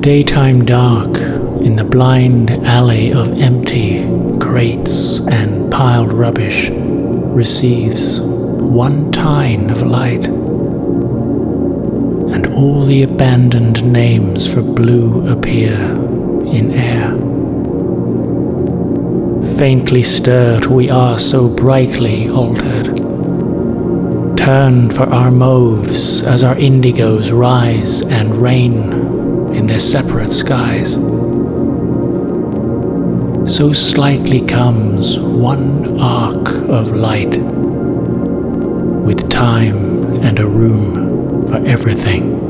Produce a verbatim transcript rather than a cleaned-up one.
daytime dark in the blind alley of empty crates and piled rubbish receives one tine of light, and all the abandoned names for blue appear in air. Faintly stirred, we are so brightly altered. Turn for our mauves as our indigos rise and reign in their separate skies. So slightly comes one arc of light, with time and a room for everything.